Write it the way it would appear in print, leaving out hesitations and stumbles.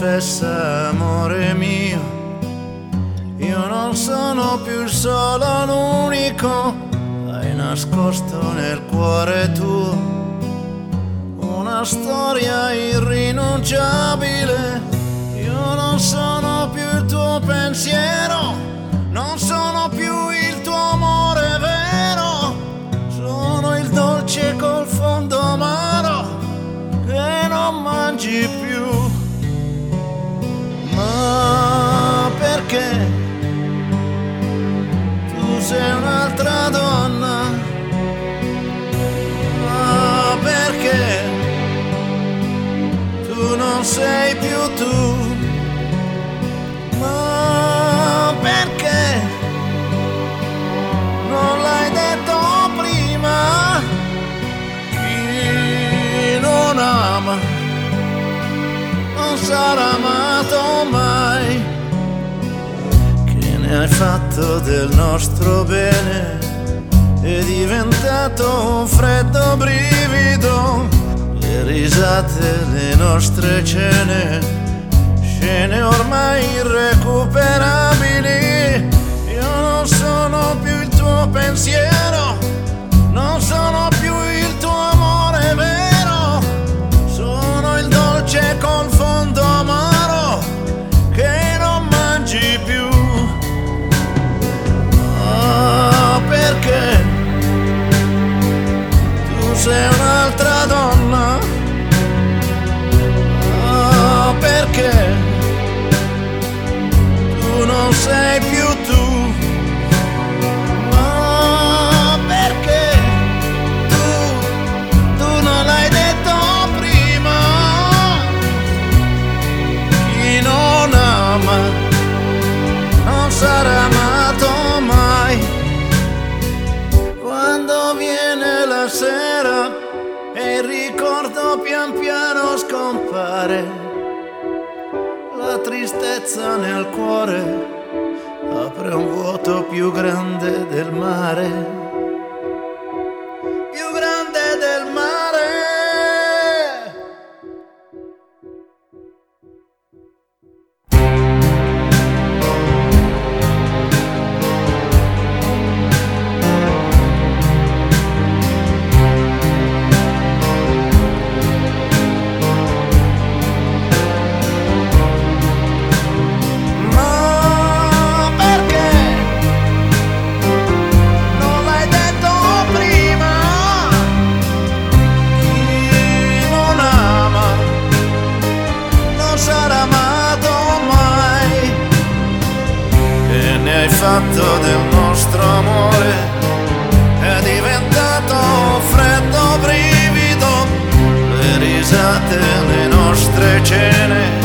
confessa, amore mio, io non sono più il solo, l'unico. Hai nascosto nel cuore tuo una storia irrinunciabile. Io non sono più il tuo pensiero, non sono più il tuo amore vero. Sono il dolce col fondo amaro che non mangi più. Ma perché tu sei un'altra donna? Ma perché tu non sei più tu? Ma perché non l'hai detto prima? Chi non ama non sarà amato mai. Che ne hai fatto del nostro bene? È diventato un freddo brivido. Le risate, le nostre cene, scene ormai irrecuperabili. Io non sono più il tuo pensiero, non sono più il tuo amore vero. Sono il dolce col fondo amaro che non mangi più. Ah, perché tu sei un'altra donna? Ah, perché tu non sei più tu? Ma perché tu non l'hai detto prima? Chi non ama non sarà amato mai. Quando viene la sera e il ricordo pian piano scompare, la tristezza nel cuore apre un vuoto più grande del mare, più grande del mare. Hai fatto del nostro amore, è diventato un freddo brivido. Le risate, le nostre cene,